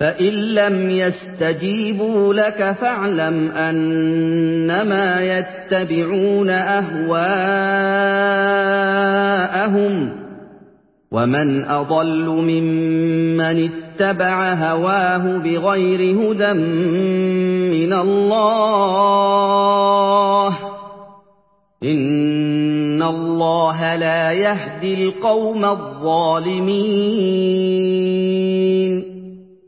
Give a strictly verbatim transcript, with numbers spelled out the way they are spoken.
فَإِن لَّمْ يَسْتَجِيبُوا لَكَ فَاعْلَمْ أَنَّمَا يَتَّبِعُونَ أَهْوَاءَهُمْ ۚ وَمَنْ أَضَلُّ مِمَّنِ اتَّبَعَ هَوَاهُ بِغَيْرِ هُدًى مِّنَ اللَّهِ ۚ إِنَّ اللَّهَ لَا يَهْدِي الْقَوْمَ الظَّالِمِينَ